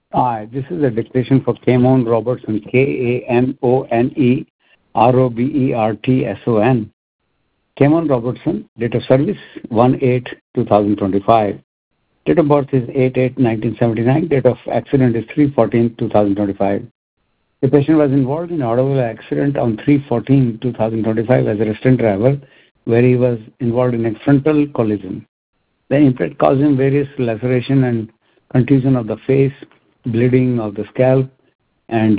Hi, this is a declaration for Kamon Robertson, Kamonrobertson. Kamon Robertson, date of service 1/8/2025. Date of birth is 8/8/1979. Date of accident is 3/14/2025. The patient was involved in an automobile accident on 3/14/2025 as a resident driver, where he was involved in a frontal collision. The impact caused him various laceration and contusion of the face, bleeding of the scalp, and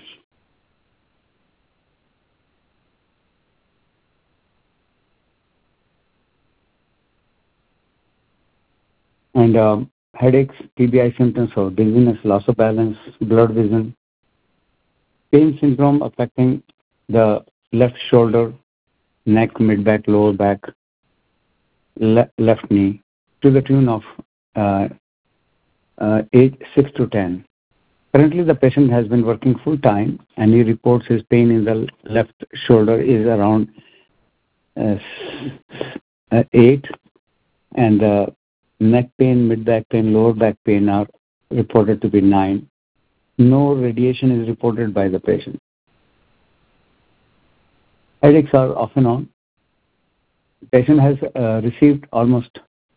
headaches, TBI symptoms of dizziness, loss of balance, blurred vision, pain syndrome affecting the left shoulder, neck, mid-back, lower back, left knee, to the tune of age 6 to 10. Currently, the patient has been working full-time, and he reports his pain in the left shoulder is around 8, and the neck pain, mid-back pain, lower back pain are reported to be 9. No radiation is reported by the patient. Headaches are off and on. The patient has received almost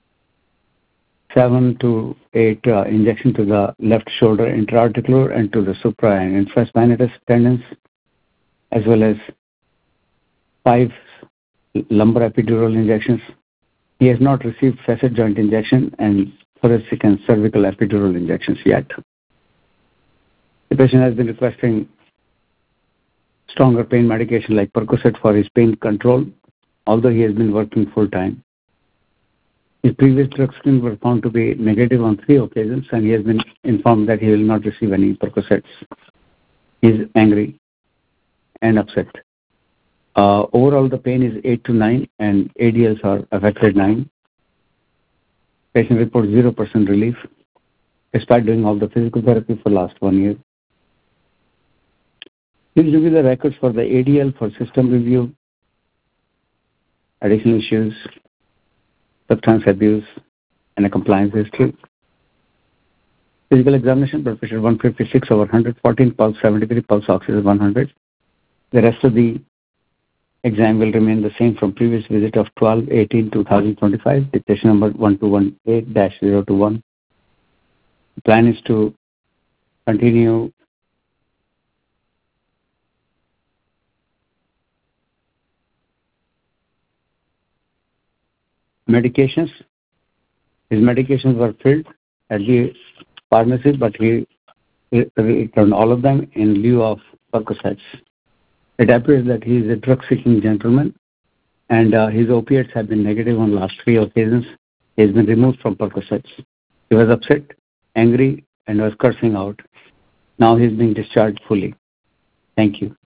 7 to 8 injection to the left shoulder intra-articular and to the supra and infraspinatus tendons, as well as 5 lumbar epidural injections. He has not received facet joint injection and thoracic and cervical epidural injections yet. The patient has been requesting stronger pain medication like Percocet for his pain control, although he has been working full-time. His previous drug screens were found to be negative on 3 occasions, and he has been informed that he will not receive any Percocets. He is angry and upset. Overall, the pain is 8 to 9, and ADLs are affected 9. Patient reports 0% relief, despite doing all the physical therapy for last 1 year. Please review the records for the ADL for system review, additional issues, substance abuse, and a compliance history. Physical examination, blood pressure 156/100, pulse 73, pulse oxygen 100. The rest of the exam will remain the same from previous visit of 12/18/2025, dictation number 1218-021. The plan is to continue medications. His medications were filled at the pharmacy, but he returned all of them in lieu of Percocets. It appears that he is a drug-seeking gentleman, and his opiates have been negative on last 3 occasions. He has been removed from Percocets. He was upset, angry, and was cursing out. Now he is being discharged fully. Thank you.